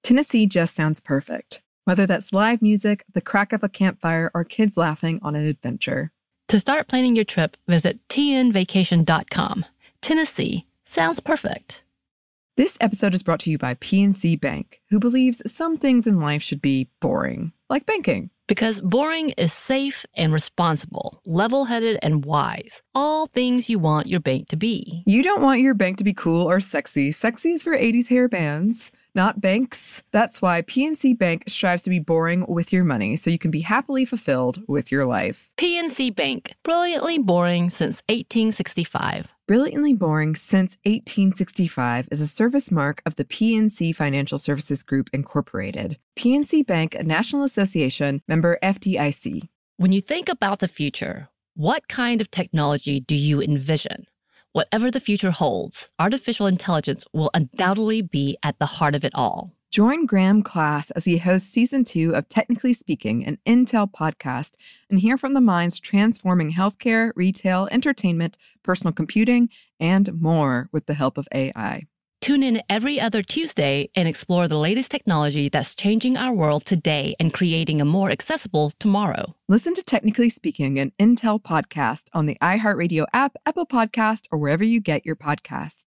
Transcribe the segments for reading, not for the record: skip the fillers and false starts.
Tennessee just sounds perfect. Whether that's live music, the crack of a campfire, or kids laughing on an adventure. To start planning your trip, visit tnvacation.com. Tennessee sounds perfect. This episode is brought to you by PNC Bank, who believes some things in life should be boring, like banking. Because boring is safe and responsible, level-headed and wise. All things you want your bank to be. You don't want your bank to be cool or sexy. Sexy is for 80s hair bands, not banks. That's why PNC Bank strives to be boring with your money so you can be happily fulfilled with your life. PNC Bank, brilliantly boring since 1865. Brilliantly Boring Since 1865 is a service mark of the PNC Financial Services Group, Incorporated. PNC Bank, a National Association, member FDIC. When you think about the future, what kind of technology do you envision? Whatever the future holds, artificial intelligence will undoubtedly be at the heart of it all. Join Graham Class as he hosts Season 2 of Technically Speaking, an Intel podcast, and hear from the minds transforming healthcare, retail, entertainment, personal computing, and more with the help of AI. Tune in every other Tuesday and explore the latest technology that's changing our world today and creating a more accessible tomorrow. Listen to Technically Speaking, an Intel podcast on the iHeartRadio app, Apple Podcast, or wherever you get your podcasts.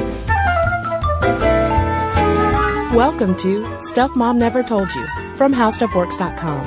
Welcome to Stuff Mom Never Told You from HowStuffWorks.com.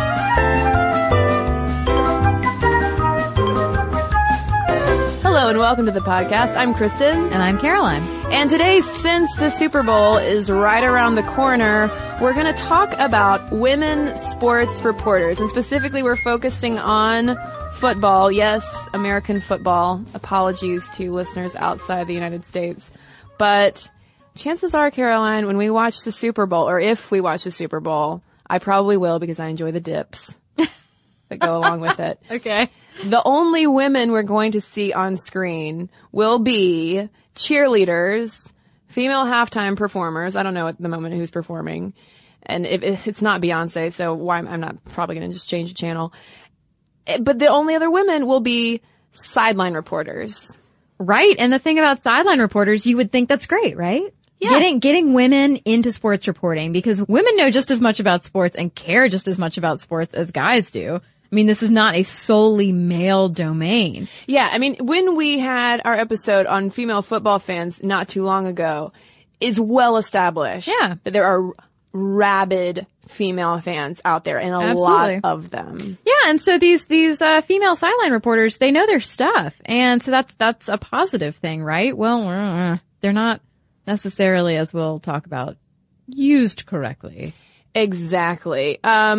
Hello and welcome to the podcast. I'm Kristen. And I'm Caroline. And today, since the Super Bowl is right around the corner, we're going to talk about women sports reporters. And specifically, we're focusing on football. Yes, American football. Apologies to listeners outside the United States. But chances are, Caroline, when we watch the Super Bowl, or if we watch the Super Bowl, I probably will because I enjoy the dips that go along with it. Okay. The only women we're going to see on screen will be cheerleaders, female halftime performers. I don't know at the moment who's performing. And if it's not Beyonce, so why I'm not probably going to just change the channel. But the only other women will be sideline reporters. Right. And the thing about sideline reporters, you would think that's great, right? Yeah. Getting women into sports reporting, because women know just as much about sports and care just as much about sports as guys do. I mean, this is not a solely male domain. Yeah, I mean, when we had our episode on female football fans not too long ago, it's well established that there are rabid female fans out there, and a lot of them. Yeah, and so these female sideline reporters, they know their stuff, and so that's a positive thing, right? Well, they're not necessarily, as we'll talk about, used correctly. Exactly.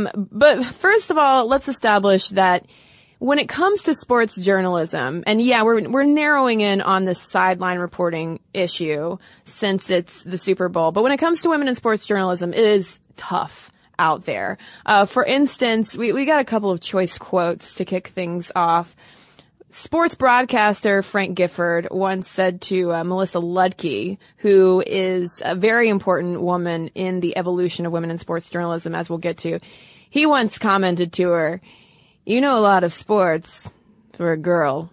But first of all, let's establish that when it comes to sports journalism, and yeah, we're narrowing in on the sideline reporting issue since it's the Super Bowl, but when it comes to women in sports journalism, it is tough out there. For instance, we got a couple of choice quotes to kick things off. Sports broadcaster Frank Gifford once said to Melissa Ludke, who is a very important woman in the evolution of women in sports journalism, as we'll get to, he once commented to her, "You know a lot of sports for a girl."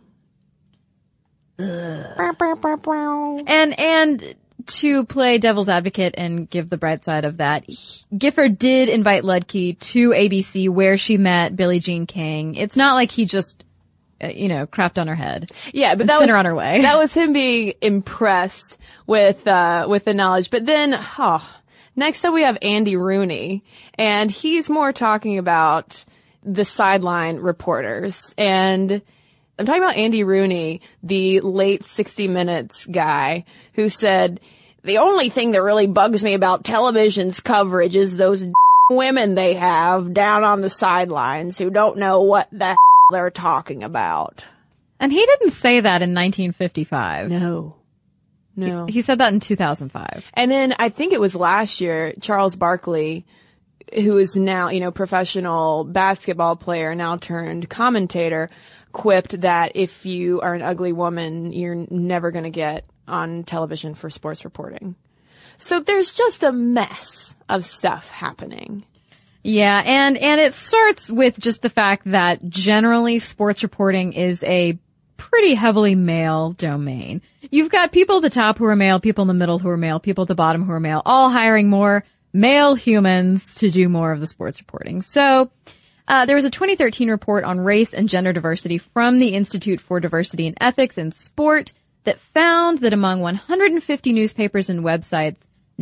And to play devil's advocate and give the bright side of that, Gifford did invite Ludke to ABC where she met Billie Jean King. It's not like he just crapped on her head. Yeah, but sent her on her way. That was him being impressed with the knowledge. But then, next up we have Andy Rooney, and he's more talking about the sideline reporters. And I'm talking about Andy Rooney, the late 60 Minutes guy, who said, "The only thing that really bugs me about television's coverage is those women they have down on the sidelines who don't know what the they're talking about." And he didn't say that in 1955. No. He said that in 2005. And then I think it was last year, Charles Barkley, who is now, professional basketball player, now turned commentator, quipped that if you are an ugly woman, you're never going to get on television for sports reporting. So there's just a mess of stuff happening. Yeah, and it starts with just the fact that generally sports reporting is a pretty heavily male domain. You've got people at the top who are male, people in the middle who are male, people at the bottom who are male, all hiring more male humans to do more of the sports reporting. So, there was a 2013 report on race and gender diversity from the Institute for Diversity and Ethics in Sport that found that among 150 newspapers and websites,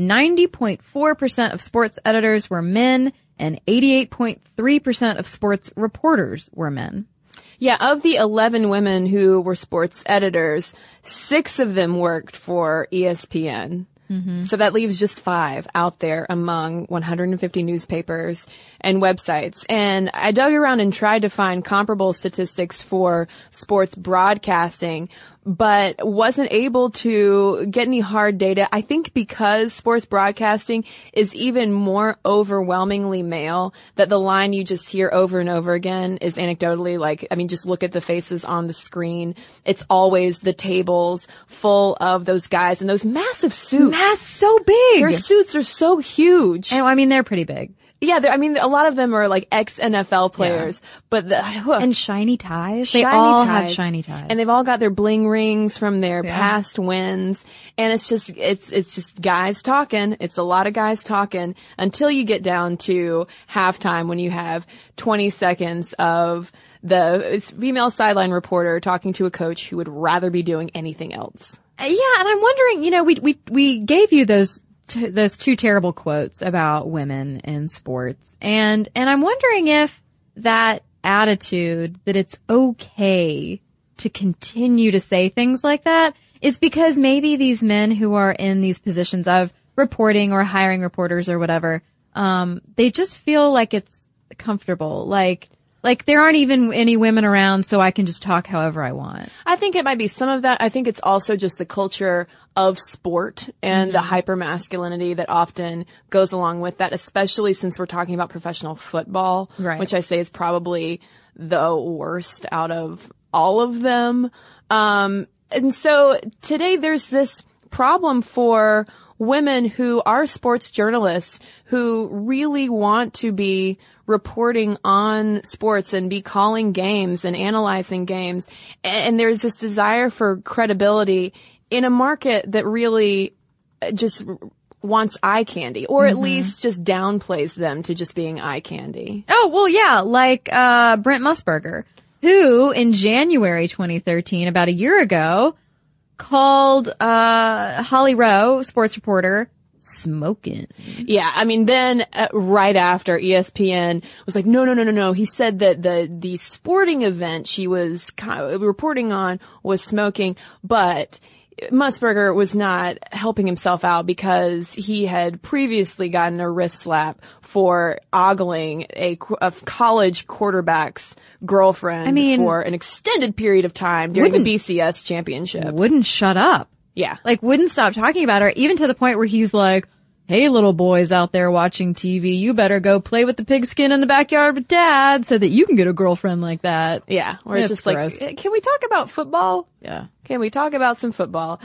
90.4% of sports editors were men and 88.3% of sports reporters were men. Yeah, of the 11 women who were sports editors, 6 of them worked for ESPN. Mm-hmm. So that leaves just 5 out there among 150 newspapers and websites. And I dug around and tried to find comparable statistics for sports broadcasting, but wasn't able to get any hard data. I think because sports broadcasting is even more overwhelmingly male, that the line you just hear over and over again is anecdotally just look at the faces on the screen. It's always the tables full of those guys in those massive suits. That's so big. Their suits are so huge. And they're pretty big. Yeah, a lot of them are like ex-NFL players, but and shiny ties. They all have shiny ties. And they've all got their bling rings from their past wins. And it's just guys talking. It's a lot of guys talking until you get down to halftime when you have 20 seconds of the female sideline reporter talking to a coach who would rather be doing anything else. Yeah, and I'm wondering, we gave you those 2 terrible quotes about women in sports. And I'm wondering if that attitude that it's okay to continue to say things like that is because maybe these men who are in these positions of reporting or hiring reporters or whatever, they just feel like it's comfortable. Like there aren't even any women around, so I can just talk however I want. I think it might be some of that. I think it's also just the culture of sport and the hypermasculinity that often goes along with that, especially since we're talking about professional football, which I say is probably the worst out of all of them. And so today there's this problem for women who are sports journalists who really want to be reporting on sports and be calling games and analyzing games. And there's this desire for credibility in a market that really just wants eye candy, or at least just downplays them to just being eye candy. Oh, well, yeah, like Brent Musburger, who in January 2013, about a year ago, called Holly Rowe, sports reporter, smoking. Yeah, then right after ESPN was like, no. He said that the sporting event she was reporting on was smoking, but Musburger was not helping himself out because he had previously gotten a wrist slap for ogling a college quarterback's girlfriend for an extended period of time during the BCS championship. Wouldn't shut up. Yeah. Wouldn't stop talking about her, even to the point where he's like, hey, little boys out there watching TV, you better go play with the pigskin in the backyard with dad so that you can get a girlfriend like that. Yeah. Or it's just gross. Can we talk about football? Yeah. Can we talk about some football?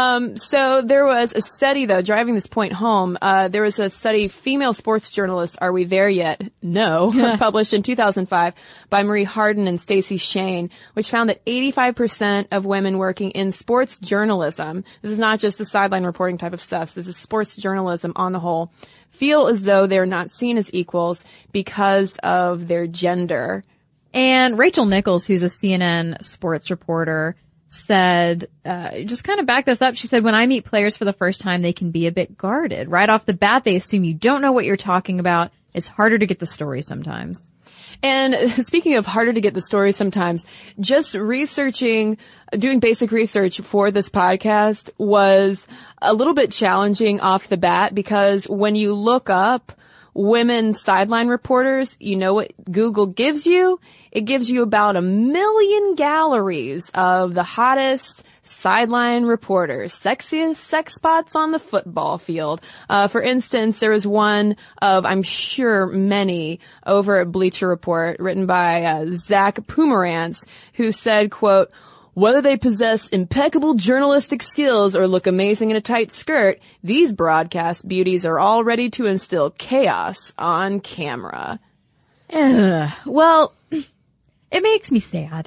So there was a study, though, driving this point home. There was a study, Female Sports Journalists, Are We There Yet? No, published in 2005 by Marie Harden and Stacey Shane, which found that 85% of women working in sports journalism, this is not just the sideline reporting type of stuff, this is sports journalism on the whole, feel as though they're not seen as equals because of their gender. And Rachel Nichols, who's a CNN sports reporter, said, just kind of back this up. She said, when I meet players for the first time, they can be a bit guarded. Right off the bat, they assume you don't know what you're talking about. It's harder to get the story sometimes. And speaking of harder to get the story sometimes, just doing basic research for this podcast was a little bit challenging off the bat because when you look up women sideline reporters, you know what Google gives you? It gives you about 1 million galleries of the hottest sideline reporters, sexiest sex spots on the football field. For instance, there was one of, I'm sure, many over at Bleacher Report written by Zach Pomerantz, who said, quote, whether they possess impeccable journalistic skills or look amazing in a tight skirt, these broadcast beauties are all ready to instill chaos on camera. Well, it makes me sad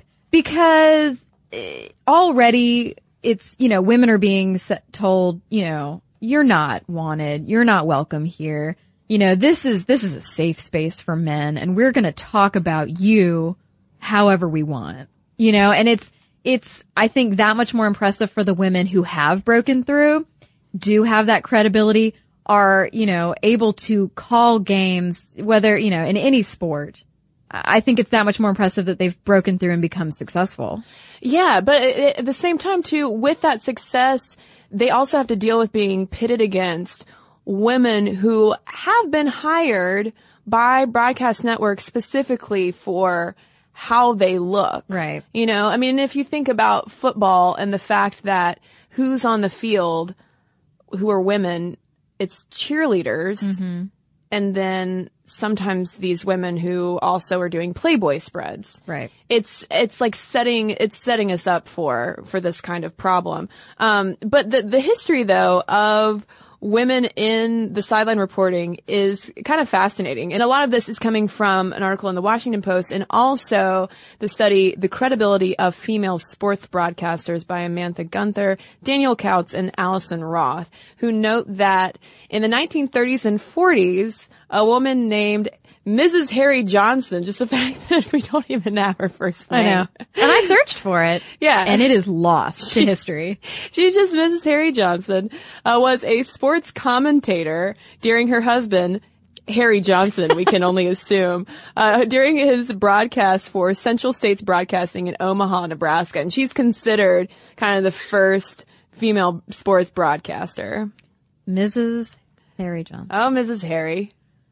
because already it's, women are being told, you you're not wanted. You're not welcome here. You know, this is a safe space for men, and we're going to talk about you however we want. You know, and it's, I think, that much more impressive for the women who have broken through, do have that credibility, are, you know, able to call games, whether, you know, in any sport. I think it's that much more impressive that they've broken through and become successful. Yeah, but at the same time, too, with that success, they also have to deal with being pitted against women who have been hired by broadcast networks specifically for how they look. Right. You know, I mean, if you think about football and the fact that who's on the field who are women, it's cheerleaders. Mm-hmm. And then sometimes these women who also are doing Playboy spreads. Right. It's like setting us up for this kind of problem. But the history though of women in the sideline reporting is kind of fascinating. And a lot of this is coming from an article in the Washington Post and also the study, The Credibility of Female Sports Broadcasters by Amantha Gunther, Daniel Kautz, and Allison Roth, who note that in the 1930s and 40s, a woman named Mrs. Harry Johnson, just the fact that we don't even have her first name. I know. And I searched for it. Yeah. And it is lost to history. She's just Mrs. Harry Johnson, was a sports commentator during her husband, Harry Johnson, we can only assume, during his broadcast for Central States Broadcasting in Omaha, Nebraska. And she's considered kind of the first female sports broadcaster. Mrs. Harry Johnson. Oh, Mrs. Harry.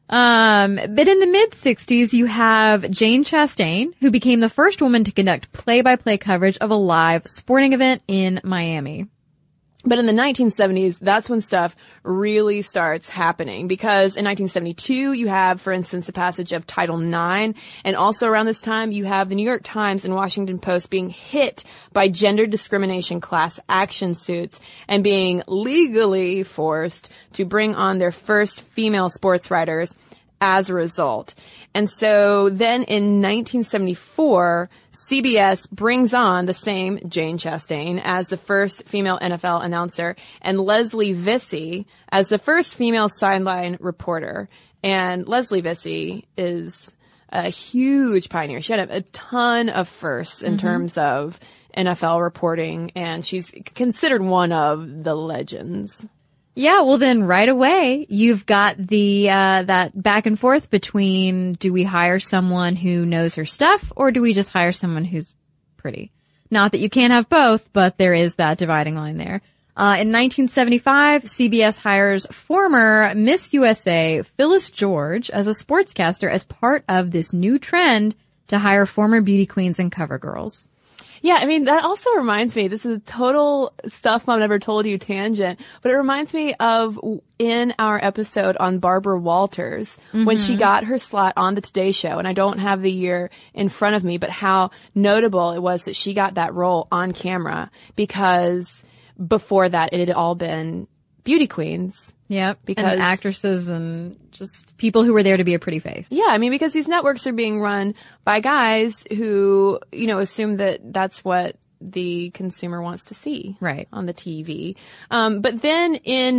But in the mid-60s, you have Jane Chastain, who became the first woman to conduct play-by-play coverage of a live sporting event in Miami. But in the 1970s, that's when stuff really starts happening because in 1972, you have, for instance, the passage of Title IX. And also around this time, you have the New York Times and Washington Post being hit by gender discrimination class action suits and being legally forced to bring on their first female sports writers as a result. And so then in 1974, CBS brings on the same Jane Chastain as the first female NFL announcer and Leslie Visey as the first female sideline reporter. And Leslie Visey is a huge pioneer. She had a ton of firsts in terms of NFL reporting, and she's considered one of the legends. Yeah, well then right away, you've got the, that back and forth between do we hire someone who knows her stuff or do we just hire someone who's pretty? Not that you can't have both, but there is that dividing line there. In 1975, CBS hires former Miss USA Phyllis George as a sportscaster as part of this new trend to hire former beauty queens and cover girls. Yeah, I mean, that also reminds me, this is a total Stuff Mom Never Told You tangent, but it reminds me of in our episode on Barbara Walters, when she got her slot on the Today Show, and I don't have the year in front of me, but how notable it was that she got that role on camera because before that it had all been beauty queens. Yep, because and actresses and just people who were there to be a pretty face. Yeah, I mean, because these networks are being run by guys who, you know, assume that that's what the consumer wants to see right on the TV. But then in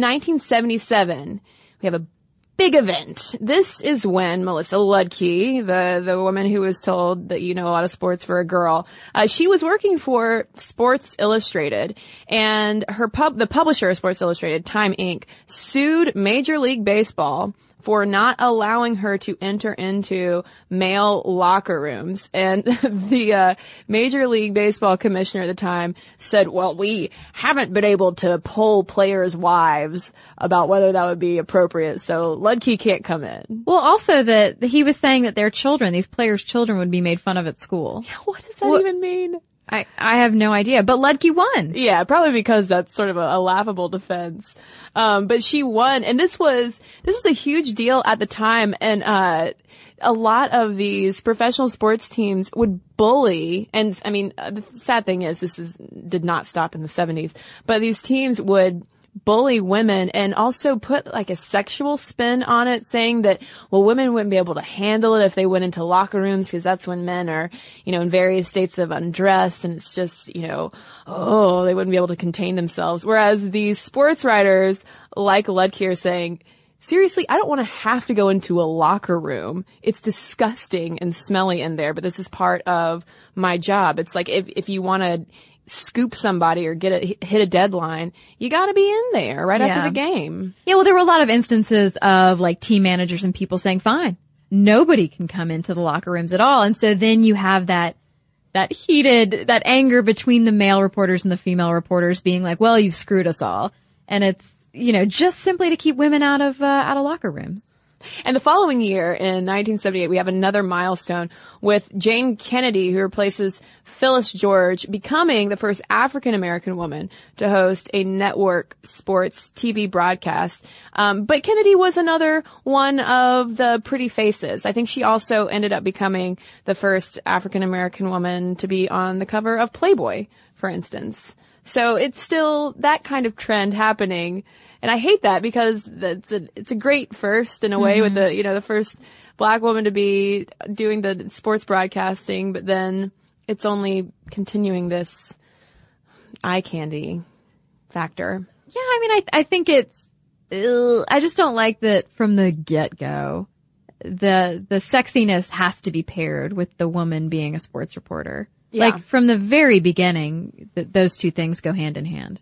1977, we have a big event. This is when Melissa Ludke, the woman who was told that you know a lot of sports for a girl, she was working for Sports Illustrated, and the publisher of Sports Illustrated, Time Inc., sued Major League Baseball for not allowing her to enter into male locker rooms. And the Major League Baseball commissioner at the time said, well, we haven't been able to poll players' wives about whether that would be appropriate, so Ludke can't come in. Well, also that he was saying that their children, these players' children, would be made fun of at school. What does that even mean? I have no idea, but Ludke won. Yeah, probably because that's sort of a laughable defense. But she won, and this was a huge deal at the time, and a lot of these professional sports teams would bully, and I mean, the sad thing is did not stop in the 70s, but these teams would bully women and also put like a sexual spin on it, saying that, well, women wouldn't be able to handle it if they went into locker rooms because that's when men are, in various states of undress, and it's just, they wouldn't be able to contain themselves. Whereas these sports writers like Ludke are saying, seriously, I don't want to have to go into a locker room. It's disgusting and smelly in there, but this is part of my job. It's like if you want to scoop somebody or hit a deadline, you got to be in there right after the game. Yeah, well, there were a lot of instances of like team managers and people saying, fine, nobody can come into the locker rooms at all. And so then you have that anger between the male reporters and the female reporters being like, well, you've screwed us all. And it's, just simply to keep women out of locker rooms. And the following year, in 1978, we have another milestone with Jane Kennedy, who replaces Phyllis George, becoming the first African-American woman to host a network sports TV broadcast. But Kennedy was another one of the pretty faces. I think she also ended up becoming the first African-American woman to be on the cover of Playboy, for instance. So it's still that kind of trend happening. And I hate that because it's a great first in a way with the first black woman to be doing the sports broadcasting, but then it's only continuing this eye candy factor. Yeah, I mean, I think it's, I just don't like that from the get-go. The sexiness has to be paired with the woman being a sports reporter. Yeah. Like from the very beginning, those two things go hand in hand.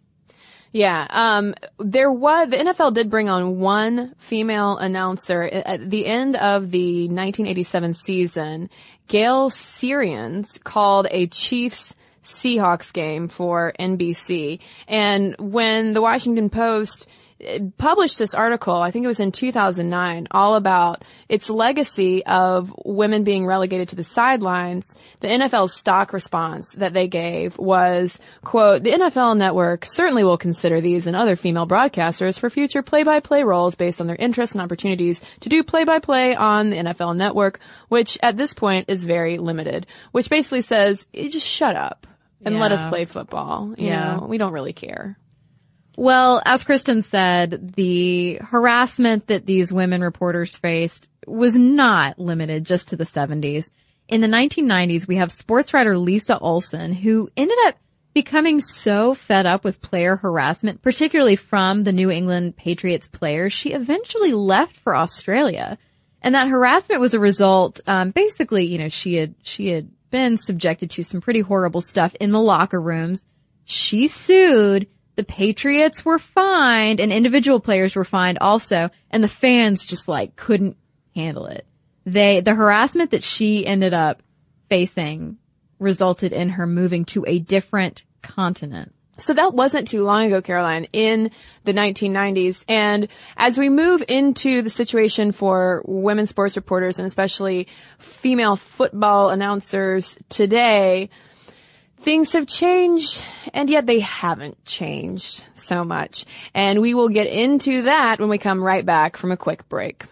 Yeah, the NFL did bring on one female announcer at the end of the 1987 season. Gail Sirians called a Chiefs Seahawks game for NBC. And when the Washington Post published this article, I think it was in 2009, all about its legacy of women being relegated to the sidelines, the NFL's stock response that they gave was, quote, the NFL network certainly will consider these and other female broadcasters for future play-by-play roles based on their interests and opportunities to do play-by-play on the NFL network, which at this point is very limited, which basically says, just shut up and let us play football. You know, we don't really care. Well, as Kristen said, the harassment that these women reporters faced was not limited just to the 70s. In the 1990s, we have sports writer Lisa Olson, who ended up becoming so fed up with player harassment, particularly from the New England Patriots players, she eventually left for Australia. And that harassment was a result, basically, she had been subjected to some pretty horrible stuff in the locker rooms. She sued. The Patriots were fined and individual players were fined also, and the fans just couldn't handle it. The harassment that she ended up facing resulted in her moving to a different continent. So that wasn't too long ago, Caroline, in the 1990s. And as we move into the situation for women sports reporters and especially female football announcers today, things have changed, and yet they haven't changed so much. And we will get into that when we come right back from a quick break.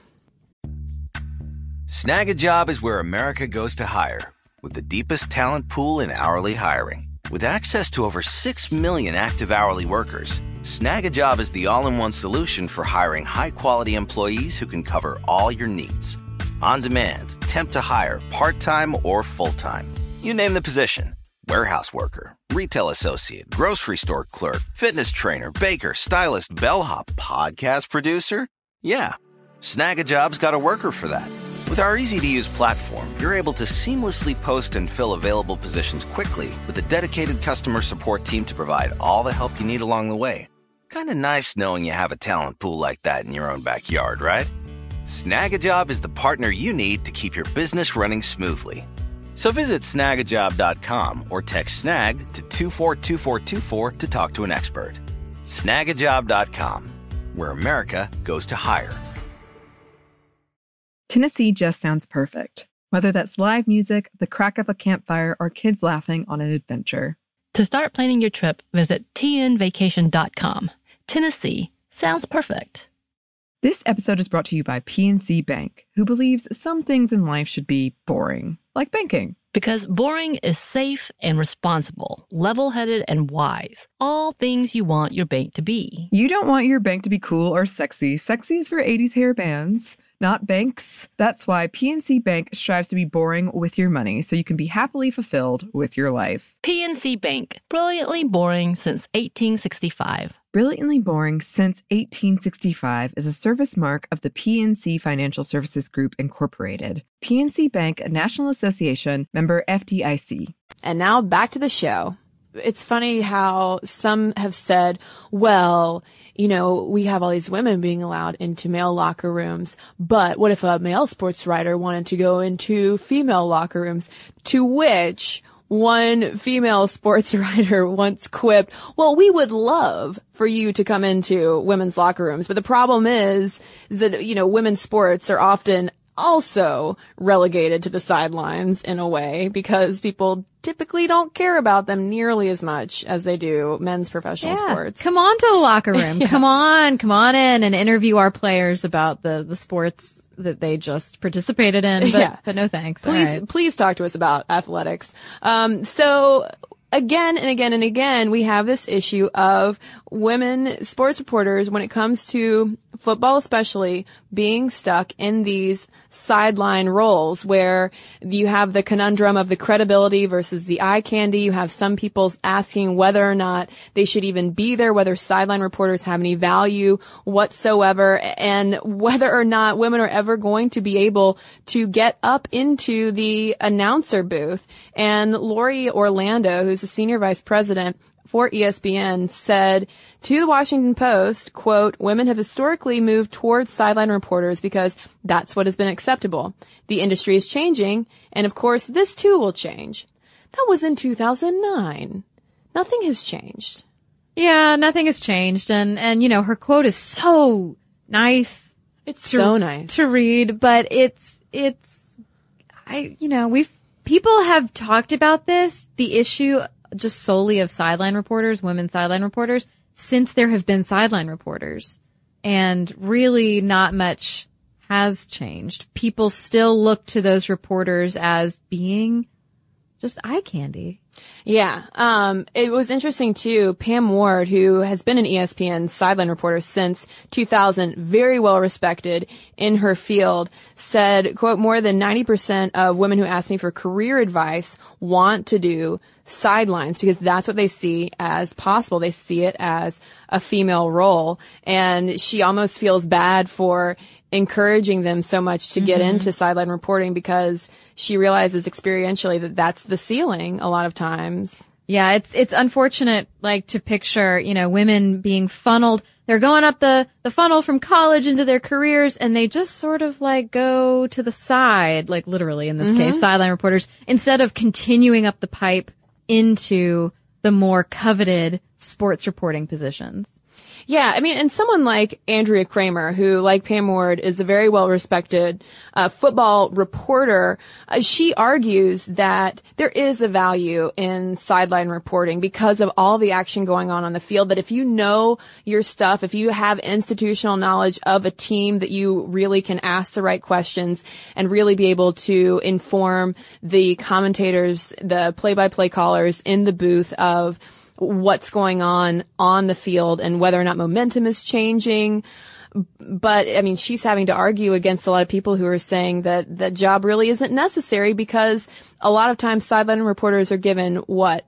Snag a Job is where America goes to hire, with the deepest talent pool in hourly hiring. With access to over 6 million active hourly workers, Snag a Job is the all-in-one solution for hiring high-quality employees who can cover all your needs. On demand, temp to hire, part-time or full-time. You name the position. Warehouse worker, retail associate, grocery store clerk, fitness trainer, baker, stylist, bellhop, podcast producer. Yeah, Snag a Job's got a worker for that. With our easy-to-use platform, you're able to seamlessly post and fill available positions quickly with a dedicated customer support team to provide all the help you need along the way. Kind of nice knowing you have a talent pool like that in your own backyard, right? Snag a Job is the partner you need to keep your business running smoothly. So visit snagajob.com or text snag to 242424 to talk to an expert. Snagajob.com, where America goes to hire. Tennessee just sounds perfect, whether that's live music, the crack of a campfire, or kids laughing on an adventure. To start planning your trip, visit tnvacation.com. Tennessee sounds perfect. This episode is brought to you by PNC Bank, who believes some things in life should be boring, like banking. Because boring is safe and responsible, level-headed and wise. All things you want your bank to be. You don't want your bank to be cool or sexy. Sexy is for 80s hair bands, not banks. That's why PNC Bank strives to be boring with your money so you can be happily fulfilled with your life. PNC Bank, brilliantly boring since 1865. Brilliantly Boring Since 1865 is a service mark of the PNC Financial Services Group, Incorporated. PNC Bank, a National Association, member FDIC. And now back to the show. It's funny how some have said, well, you know, we have all these women being allowed into male locker rooms, but what if a male sports writer wanted to go into female locker rooms? To which one female sports writer once quipped, well, we would love for you to come into women's locker rooms. But the problem is that, you know, women's sports are often also relegated to the sidelines in a way because people typically don't care about them nearly as much as they do men's professional sports. Come on to the locker room. Come on in and interview our players about the sports that they just participated in, but no thanks. Please talk to us about athletics. So again and again and again, we have this issue of women sports reporters, when it comes to football especially, being stuck in these sideline roles where you have the conundrum of the credibility versus the eye candy. You have some people asking whether or not they should even be there, whether sideline reporters have any value whatsoever, and whether or not women are ever going to be able to get up into the announcer booth. And Lori Orlando, who's the senior vice president for ESPN, said to the Washington Post, quote, women have historically moved towards sideline reporters because that's what has been acceptable. The industry is changing, and of course, this too will change. That was in 2009. Nothing has changed. Yeah, nothing has changed. And you know, her quote is so nice. It's so nice to read, but people have talked about this, the issue just solely of sideline reporters, women sideline reporters, since there have been sideline reporters. And really not much has changed. People still look to those reporters as being just eye candy. Yeah. It was interesting too. Pam Ward, who has been an ESPN sideline reporter since 2000, very well respected in her field, said, quote, more than 90% of women who ask me for career advice want to do sidelines because that's what they see as possible. They see it as a female role. And she almost feels bad for encouraging them so much to get into sideline reporting because she realizes experientially that that's the ceiling a lot of times. Yeah, it's unfortunate, like, to picture, you know, women being funneled. They're going up the funnel from college into their careers, and they just sort of, like, go to the side, like, literally in this case, sideline reporters, instead of continuing up the pipe into the more coveted sports reporting positions. Yeah, I mean, and someone like Andrea Kramer, who, like Pam Ward, is a very well-respected football reporter, she argues that there is a value in sideline reporting because of all the action going on the field, that if you know your stuff, if you have institutional knowledge of a team, that you really can ask the right questions and really be able to inform the commentators, the play-by-play callers in the booth of what's going on the field and whether or not momentum is changing. But, I mean, she's having to argue against a lot of people who are saying that that job really isn't necessary because a lot of times sideline reporters are given,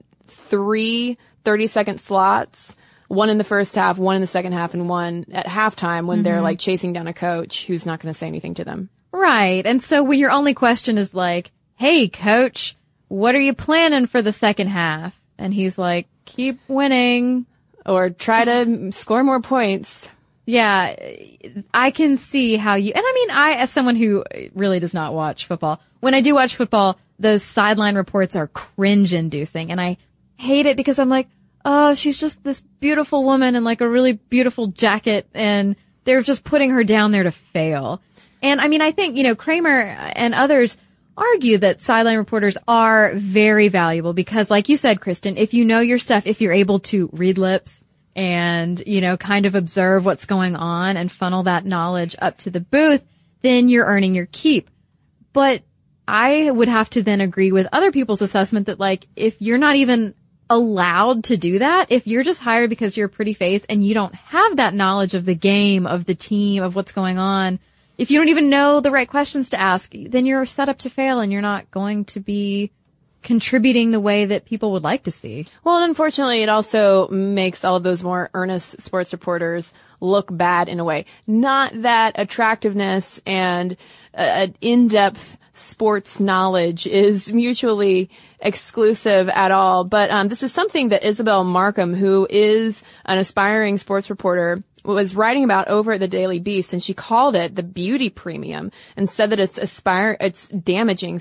3 30-second slots, one in the first half, one in the second half, and one at halftime when they're, like, chasing down a coach who's not going to say anything to them. Right. And so when your only question is like, hey, coach, what are you planning for the second half? And he's like, keep winning. Or try to score more points. Yeah, I can see how you, and I mean, as someone who really does not watch football, when I do watch football, those sideline reports are cringe-inducing, and I hate it because I'm like, oh, she's just this beautiful woman in like a really beautiful jacket, and they're just putting her down there to fail. And I mean, I think, you know, Kramer and others argue that sideline reporters are very valuable because, like you said, Kristen, if you know your stuff, if you're able to read lips and, you know, kind of observe what's going on and funnel that knowledge up to the booth, then you're earning your keep. But I would have to then agree with other people's assessment that, like, if you're not even allowed to do that, if you're just hired because you're a pretty face and you don't have that knowledge of the game, of the team, of what's going on, if you don't even know the right questions to ask, then you're set up to fail and you're not going to be contributing the way that people would like to see. Well, and unfortunately, it also makes all of those more earnest sports reporters look bad in a way. Not that attractiveness and an in-depth sports knowledge is mutually exclusive at all, but this is something that Isabel Markham, who is an aspiring sports reporter, was writing about over at the Daily Beast, and she called it the beauty premium and said that it's damaging,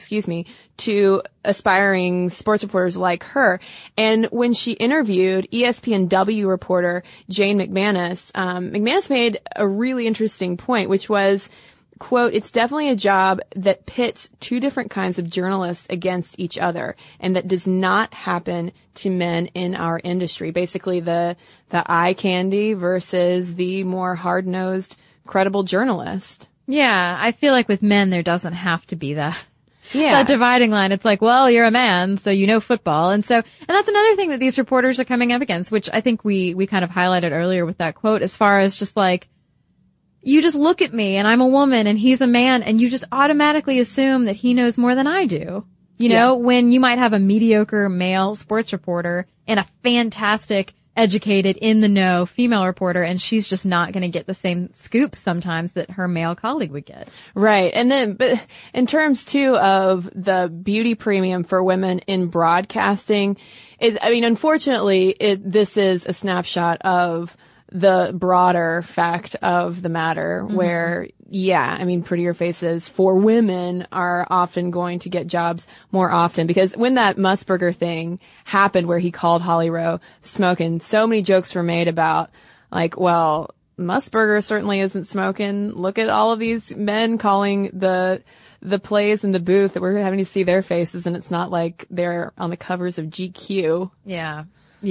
to aspiring sports reporters like her. And when she interviewed ESPNW reporter Jane McManus, McManus made a really interesting point, which was, quote, "It's definitely a job that pits two different kinds of journalists against each other, and that does not happen to men in our industry." Basically, the eye candy versus the more hard-nosed, credible journalist. Yeah, I feel like with men there doesn't have to be that Yeah. dividing line. It's like, well, you're a man, so you know football. And that's another thing that these reporters are coming up against, which I think we kind of highlighted earlier with that quote, as far as just like, you just look at me and I'm a woman and he's a man and you just automatically assume that he knows more than I do. You know, when you might have a mediocre male sports reporter and a fantastic, educated, in the know female reporter, and she's just not going to get the same scoops sometimes that her male colleague would get. Right. And then, but in terms too of the beauty premium for women in broadcasting, unfortunately, this is a snapshot of the broader fact of the matter, where, prettier faces for women are often going to get jobs more often, because when that Musburger thing happened where he called Holly Rowe smoking, so many jokes were made about, like, well, Musburger certainly isn't smoking. Look at all of these men calling the plays in the booth that we're having to see their faces, and it's not like they're on the covers of GQ. Yeah,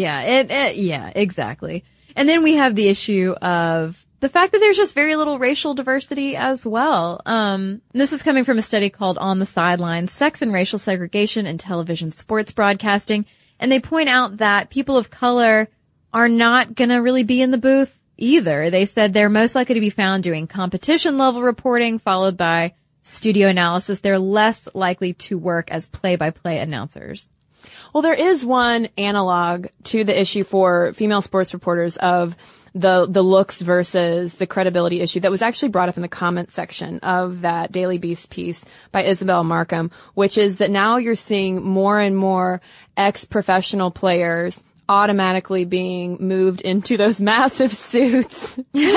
exactly. And then we have the issue of the fact that there's just very little racial diversity as well. This is coming from a study called On the Sidelines, Sex and Racial Segregation in Television Sports Broadcasting. And they point out that people of color are not going to really be in the booth either. They said they're most likely to be found doing competition level reporting, followed by studio analysis. They're less likely to work as play-by-play announcers. Well, there is one analog to the issue for female sports reporters of the looks versus the credibility issue that was actually brought up in the comment section of that Daily Beast piece by Isabel Markham, which is that now you're seeing more and more ex-professional players automatically being moved into those massive suits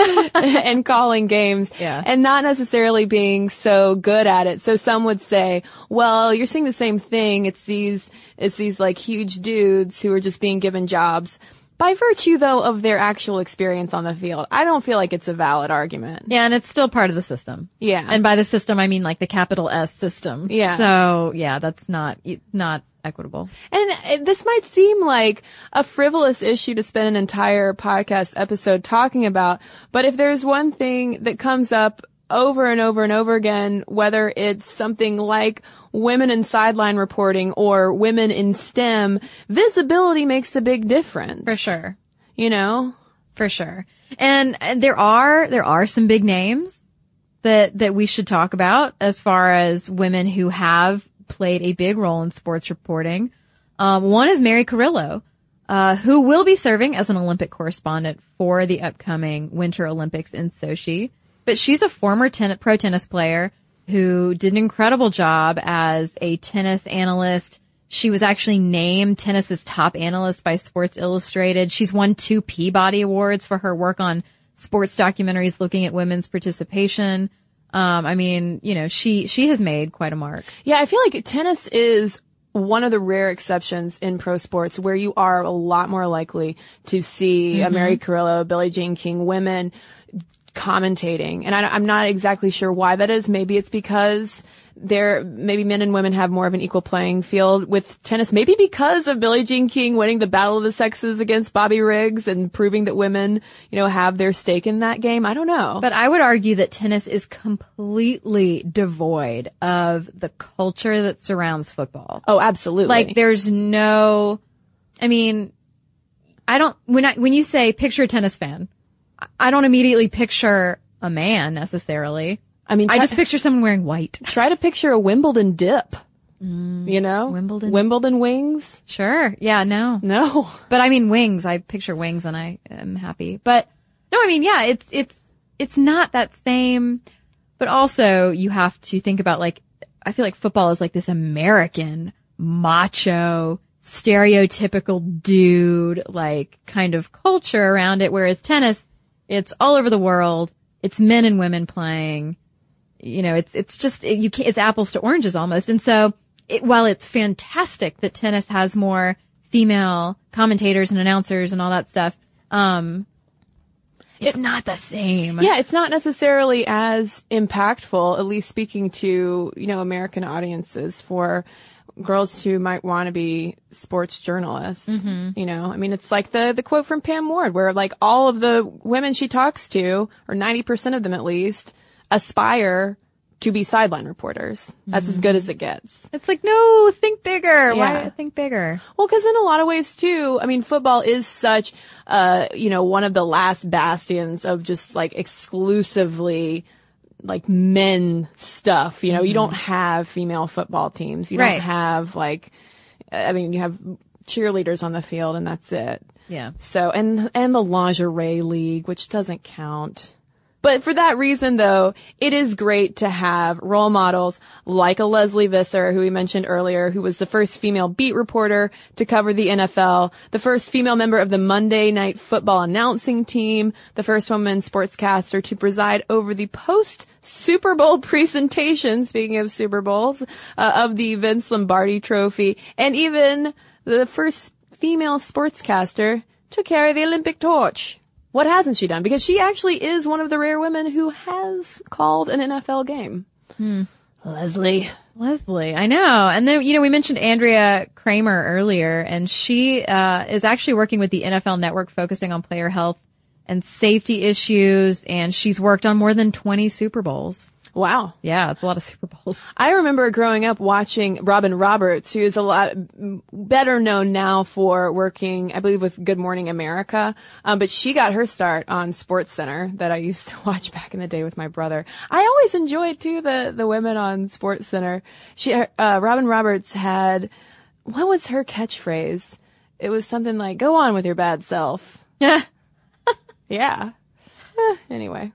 and calling games, and not necessarily being so good at it. So some would say, well, you're seeing the same thing. It's these like huge dudes who are just being given jobs by virtue, though, of their actual experience on the field. I don't feel like it's a valid argument. Yeah, and it's still part of the system. Yeah. And by the system, I mean like the capital S system. Yeah. So, yeah, that's not equitable. And this might seem like a frivolous issue to spend an entire podcast episode talking about, but if there's one thing that comes up over and over and over again, whether it's something like women in sideline reporting or women in STEM, visibility makes a big difference. For sure. You know? For sure. And there are some big names that we should talk about as far as women who have played a big role in sports reporting. One is Mary Carrillo, who will be serving as an Olympic correspondent for the upcoming Winter Olympics in Sochi. But she's a former pro tennis player who did an incredible job as a tennis analyst. She was actually named tennis's top analyst by Sports Illustrated. She's won 2 Peabody Awards for her work on sports documentaries looking at women's participation. She has made quite a mark. Yeah, I feel like tennis is one of the rare exceptions in pro sports where you are a lot more likely to see a Mary Carrillo, Billie Jean King, women commentating. And I'm not exactly sure why that is. Maybe it's because maybe men and women have more of an equal playing field with tennis, maybe because of Billie Jean King winning the Battle of the Sexes against Bobby Riggs and proving that women, have their stake in that game. I don't know. But I would argue that tennis is completely devoid of the culture that surrounds football. Oh, absolutely. Like there's no, when you say picture a tennis fan, I don't immediately picture a man necessarily. I just picture someone wearing white. Try to picture a Wimbledon dip. Wimbledon wings. Sure. Yeah, no. But wings. I picture wings and I am happy. But no, yeah, it's not that same, but also you have to think about I feel like football is like this American macho, stereotypical dude, kind of culture around it. Whereas tennis, it's all over the world. It's men and women playing. It's apples to oranges almost. And so while it's fantastic that tennis has more female commentators and announcers and all that stuff, it's not the same. Yeah, it's not necessarily as impactful, at least speaking to, American audiences for girls who might want to be sports journalists. Mm-hmm. It's like the quote from Pam Ward where all of the women she talks to, or 90% of them at least, aspire to be sideline reporters. That's as good as it gets. It's no, think bigger. Yeah. Why think bigger? Well, because in a lot of ways too, football is such, one of the last bastions of just exclusively men stuff. You don't have female football teams. You don't have you have cheerleaders on the field and that's it. Yeah. So, and the lingerie league, which doesn't count. But for that reason, though, it is great to have role models like a Leslie Visser, who we mentioned earlier, who was the first female beat reporter to cover the NFL, the first female member of the Monday Night Football announcing team, the first woman sportscaster to preside over the post-Super Bowl presentation, speaking of Super Bowls, of the Vince Lombardi Trophy, and even the first female sportscaster to carry the Olympic torch. What hasn't she done? Because she actually is one of the rare women who has called an NFL game. Leslie, I know. And then, we mentioned Andrea Kramer earlier, and she is actually working with the NFL Network focusing on player health and safety issues, and she's worked on more than 20 Super Bowls. Wow. Yeah, it's a lot of Super Bowls. I remember growing up watching Robin Roberts, who is a lot better known now for working, I believe, with Good Morning America. But she got her start on SportsCenter that I used to watch back in the day with my brother. I always enjoyed too the women on SportsCenter. Robin Roberts had, what was her catchphrase? It was something like, "Go on with your bad self." Yeah. Yeah. Anyway.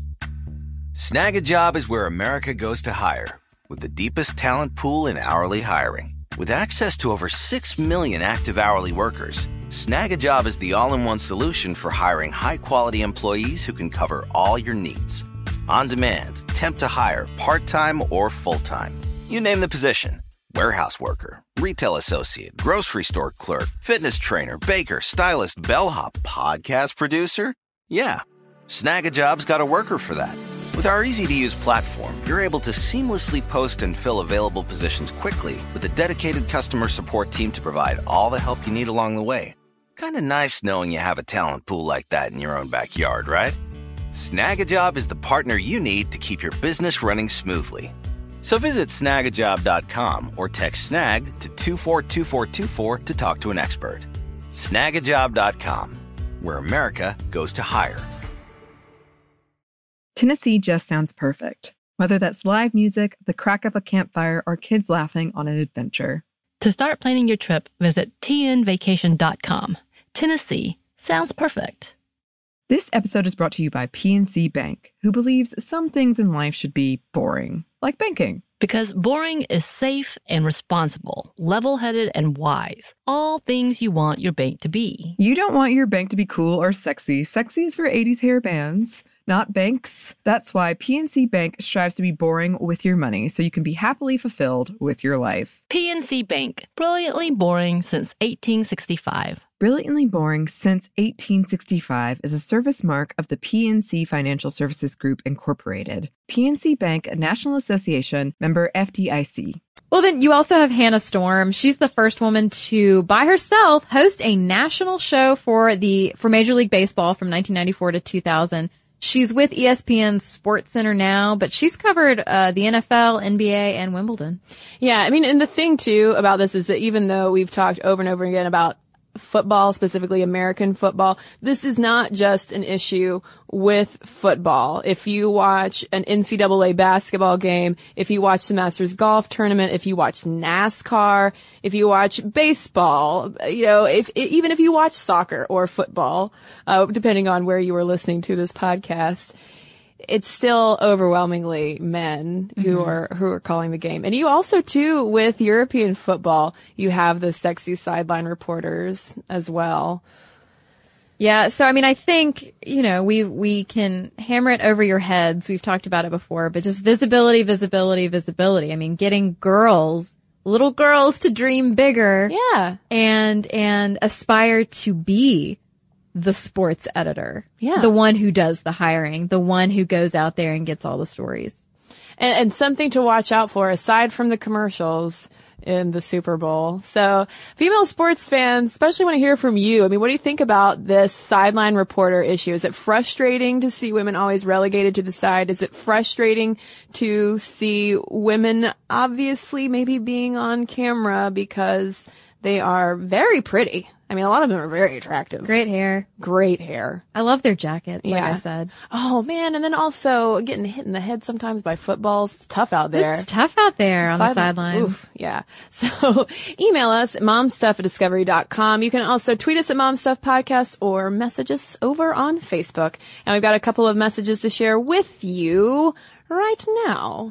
Snag a Job is where America goes to hire, with the deepest talent pool in hourly hiring. With access to over 6 million active hourly workers, Snag a Job is the all-in-one solution for hiring high-quality employees who can cover all your needs. On demand, temp to hire, part-time or full-time. You name the position. Warehouse worker, retail associate, grocery store clerk, fitness trainer, baker, stylist, bellhop, podcast producer. Yeah, Snag a Job's got a worker for that. With our easy-to-use platform, you're able to seamlessly post and fill available positions quickly with a dedicated customer support team to provide all the help you need along the way. Kind of nice knowing you have a talent pool like that in your own backyard, right? Snag a Job is the partner you need to keep your business running smoothly. So visit snagajob.com or text snag to 242424 to talk to an expert. Snagajob.com, where America goes to hire. Tennessee just sounds perfect, whether that's live music, the crack of a campfire, or kids laughing on an adventure. To start planning your trip, visit tnvacation.com. Tennessee sounds perfect. This episode is brought to you by PNC Bank, who believes some things in life should be boring, like banking. Because boring is safe and responsible, level-headed and wise. All things you want your bank to be. You don't want your bank to be cool or sexy. Sexy is for 80s hair bands. not banks. That's why PNC Bank strives to be boring with your money so you can be happily fulfilled with your life. PNC Bank, brilliantly boring since 1865. Brilliantly Boring Since 1865 is a service mark of the PNC Financial Services Group, Incorporated. PNC Bank, a National Association, member FDIC. Well, then you also have Hannah Storm. She's the first woman to, by herself, host a national show for Major League Baseball from 1994 to 2000. She's with ESPN's SportsCenter now, but she's covered the NFL, NBA, and Wimbledon. Yeah, I mean, and the thing, too, about this is that even though we've talked over and over again about football, specifically American football, this is not just an issue with football. If you watch an NCAA basketball game, if you watch the Masters golf tournament, if you watch NASCAR, if you watch baseball, even if you watch soccer or football, depending on where you were listening to this podcast, it's still overwhelmingly men who are calling the game. And you also, too, with European football, you have the sexy sideline reporters as well. Yeah, so I mean, I think, we can hammer it over your heads. We've talked about it before, but just visibility. I mean, getting little girls to dream bigger. Yeah. And aspire to be the sports editor. Yeah. The one who does the hiring, the one who goes out there and gets all the stories. And something to watch out for aside from the commercials in the Super Bowl. So female sports fans especially want to hear from you. I mean, what do you think about this sideline reporter issue? Is it frustrating to see women always relegated to the side? Is it frustrating to see women obviously maybe being on camera because they are very pretty? I mean, a lot of them are very attractive. Great hair. I love their jacket, like I said. Oh, man. And then also getting hit in the head sometimes by footballs. It's tough out there. It's tough out there on the sideline. Oof, yeah. So email us at momstuff@discovery.com. You can also tweet us at momstuffpodcast or message us over on Facebook. And we've got a couple of messages to share with you right now.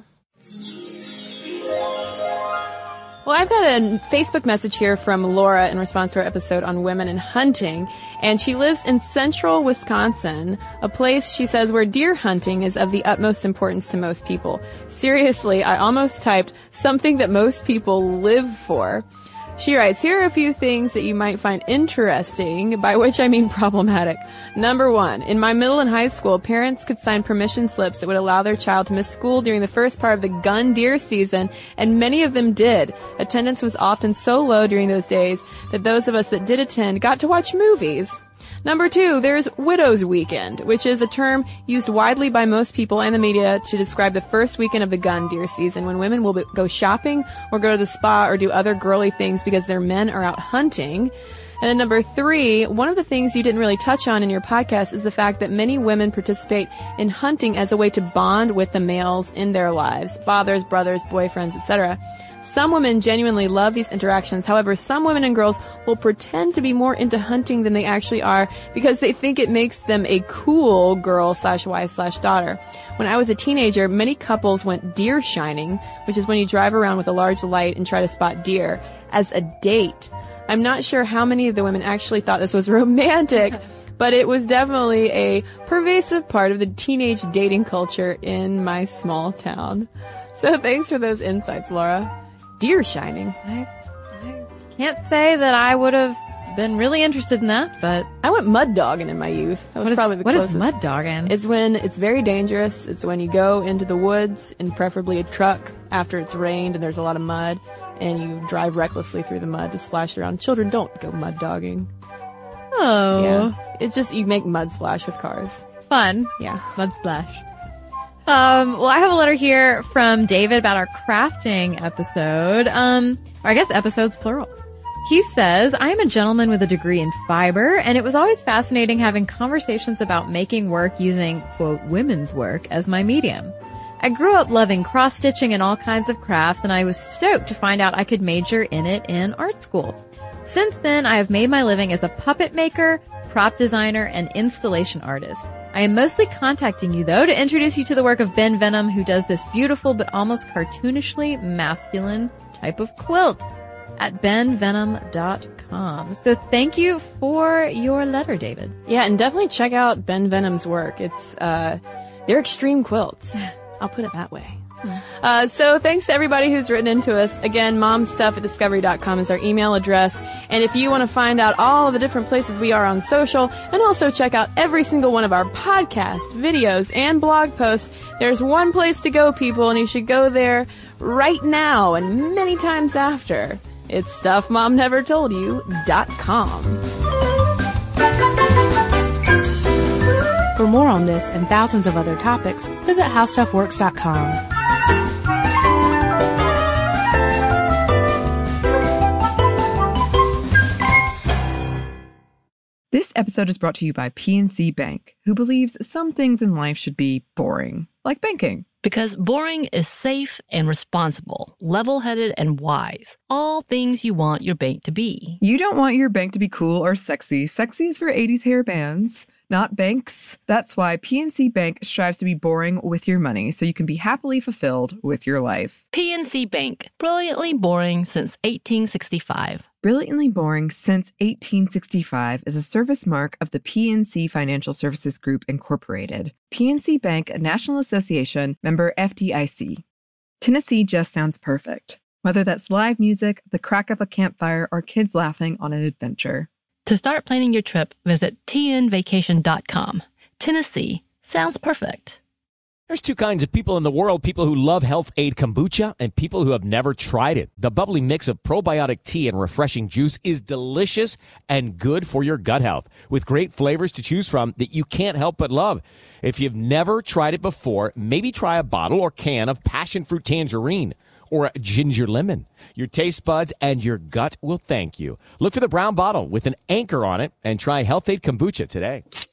Well, I've got a Facebook message here from Laura in response to our episode on women and hunting, and she lives in central Wisconsin, a place, she says, where deer hunting is of the utmost importance to most people. Seriously, I almost typed something that most people live for. She writes, here are a few things that you might find interesting, by which I mean problematic. Number 1, in my middle and high school, parents could sign permission slips that would allow their child to miss school during the first part of the gun deer season, and many of them did. Attendance was often so low during those days that those of us that did attend got to watch movies. Number 2, there's Widow's Weekend, which is a term used widely by most people and the media to describe the first weekend of the gun deer season when women will go shopping or go to the spa or do other girly things because their men are out hunting. And then number 3, one of the things you didn't really touch on in your podcast is the fact that many women participate in hunting as a way to bond with the males in their lives, fathers, brothers, boyfriends, etc. Some women genuinely love these interactions. However, some women and girls will pretend to be more into hunting than they actually are because they think it makes them a cool girl/wife/daughter. When I was a teenager, many couples went deer shining, which is when you drive around with a large light and try to spot deer, as a date. I'm not sure how many of the women actually thought this was romantic, but it was definitely a pervasive part of the teenage dating culture in my small town. So thanks for those insights, Laura. Deer shining. I can't say that I would have been really interested in that, but I went mud dogging in my youth. That was probably the closest. What is mud dogging? It's when it's very dangerous. It's when you go into the woods in preferably a truck after it's rained and there's a lot of mud, and you drive recklessly through the mud to splash around. Children, don't go mud dogging. Oh. Yeah. It's just you make mud splash with cars. Fun. Yeah. Mud splash. Well, I have a letter here from David about our crafting episode. Or I guess episodes plural. He says, I am a gentleman with a degree in fiber, and it was always fascinating having conversations about making work using, quote, women's work as my medium. I grew up loving cross-stitching and all kinds of crafts, and I was stoked to find out I could major in it in art school. Since then, I have made my living as a puppet maker, prop designer, and installation artist. I am mostly contacting you, though, to introduce you to the work of Ben Venom, who does this beautiful but almost cartoonishly masculine type of quilt. at benvenom.com. So thank you for your letter, David. Yeah, and definitely check out Ben Venom's work. It's, they're extreme quilts. I'll put it that way. So thanks to everybody who's written into us. Again, momstuff@discovery.com is our email address. And if you want to find out all of the different places we are on social, and also check out every single one of our podcasts, videos, and blog posts, there's one place to go, people, and you should go there right now and many times after. It's stuffmomnevertoldyou.com. For more on this and thousands of other topics, visit howstuffworks.com. This episode is brought to you by PNC Bank, who believes some things in life should be boring, like banking. Because boring is safe and responsible, level-headed and wise. All things you want your bank to be. You don't want your bank to be cool or sexy. Sexy is for 80s hair bands, not banks. That's why PNC Bank strives to be boring with your money so you can be happily fulfilled with your life. PNC Bank, brilliantly boring since 1865. Brilliantly Boring Since 1865 is a service mark of the PNC Financial Services Group, Incorporated. PNC Bank, a National Association, member FDIC. Tennessee just sounds perfect. Whether that's live music, the crack of a campfire, or kids laughing on an adventure. To start planning your trip, visit tnvacation.com. Tennessee sounds perfect. There's two kinds of people in the world, people who love Health Aid Kombucha and people who have never tried it. The bubbly mix of probiotic tea and refreshing juice is delicious and good for your gut health, with great flavors to choose from that you can't help but love. If you've never tried it before, maybe try a bottle or can of passion fruit tangerine or ginger lemon. Your taste buds and your gut will thank you. Look for the brown bottle with an anchor on it and try Health Aid Kombucha today.